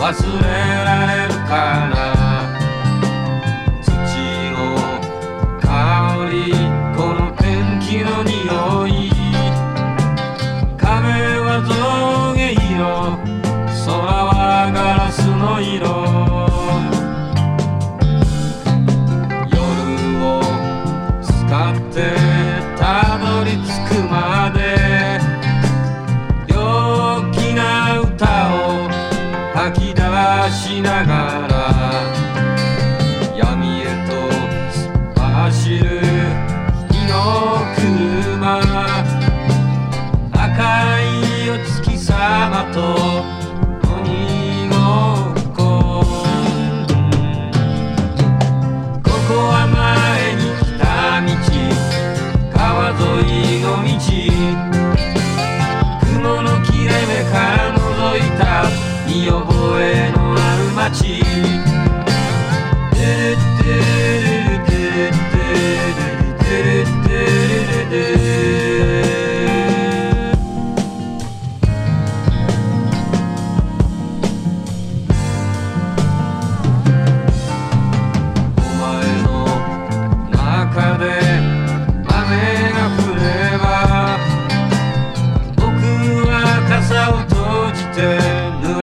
忘れられるかな。土の香り、このペンキの匂い、壁は象牙色、空はガラスの色。夜を使ってたどり着くまで、陽気な歌を吐き出しながら、闇へと突っ走る火の車、赤いお月様と鬼ごっこ。ここは前に来た道、川沿いの道、雲の切れ目から覗いた見覚えのある街。